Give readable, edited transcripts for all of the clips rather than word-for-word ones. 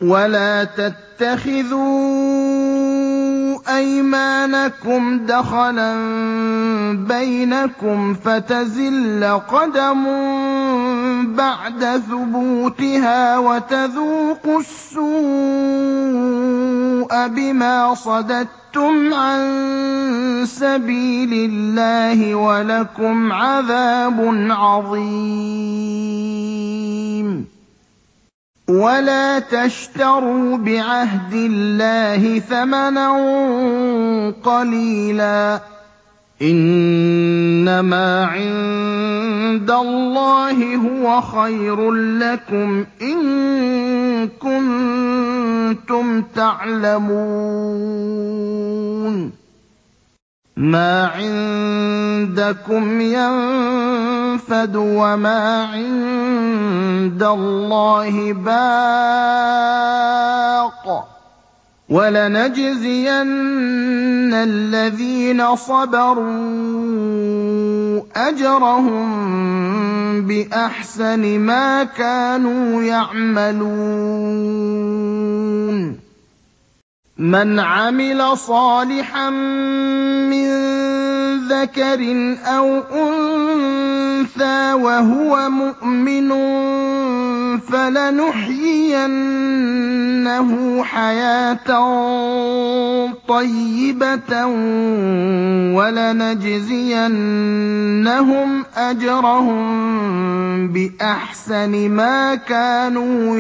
وَلَا تَتَّخِذُوا أَيْمَانَكُمْ دَخَلًا بَيْنَكُمْ فَتَزِلَّ قَدَمٌ بَعْدَ ثُبُوتِهَا وَتَذُوقُوا السُّوءَ بِمَا صَدَدتُّمْ عَن سَبِيلِ اللَّهِ وَلَكُمْ عَذَابٌ عَظِيمٌ وَلَا تَشْتَرُوا بِعَهْدِ اللَّهِ ثَمَنًا قَلِيلًا ۚ إِنَّمَا عِندَ اللَّهِ هُوَ خَيْرٌ لَّكُمْ إِن كُنتُمْ تَعْلَمُونَ مَا عِندَكُمْ يَنفَدُ وَمَا عِندَ اللَّهِ بَاقٍ ۗ وَلَنَجْزِيَنَّ الَّذِينَ صَبَرُوا أَجْرَهُم بِأَحْسَنِ مَا كَانُوا يَعْمَلُونَ مَنْ عَمِلَ صَالِحًا مِّن ذَكَرٍ أَوْ أُنثَىٰ وَهُوَ مُؤْمِنٌ فَلَنُحْيِيَنَّهُ حَيَاةً طَيِّبَةً وَلَنَجْزِيَنَّهُمْ أَجْرَهُم بِأَحْسَنِ مَا كَانُوا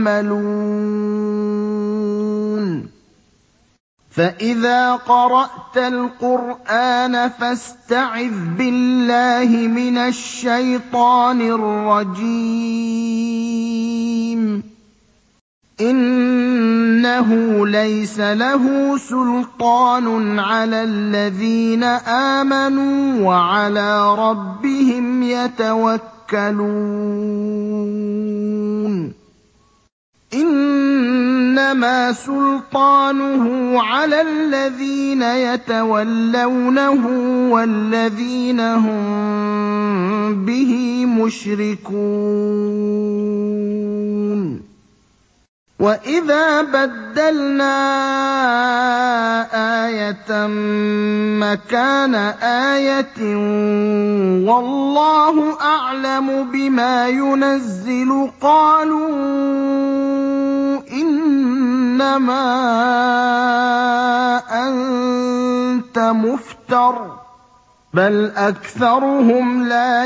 يَعْمَلُونَ فَإِذَا قَرَأْتَ الْقُرْآنَ فَاسْتَعِذْ بِاللَّهِ مِنَ الشَّيْطَانِ الرَّجِيمِ إِنَّهُ لَيْسَ لَهُ سُلْطَانٌ عَلَى الَّذِينَ آمَنُوا وَعَلَىٰ رَبِّهِمْ يَتَوَكَّلُونَ إِنَّمَا سُلْطَانُهُ عَلَى الَّذِينَ يَتَوَلَّوْنَهُ وَالَّذِينَ هُم بِهِ مُشْرِكُونَ وَإِذَا بَدَّلْنَا آيَةً مَّكَانَ آيَةٍ وَاللَّهُ أَعْلَمُ بِمَا يُنَزِّلُ قَالُوا إِنَّمَا أَنتَ مُفْتَرٍ ۚ بَلْ أَكْثَرُهُمْ لَا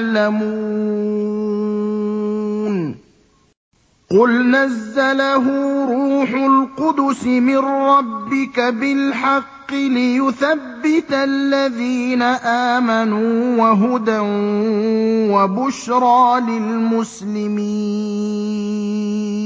يَعْلَمُونَ قُلْ نَزَّلَهُ رُوحُ الْقُدُسِ مِن رَّبِّكَ بِالْحَقِّ لِيُثَبِّتَ الَّذِينَ آمَنُوا وَهُدًى وَبُشْرَىٰ لِلْمُسْلِمِينَ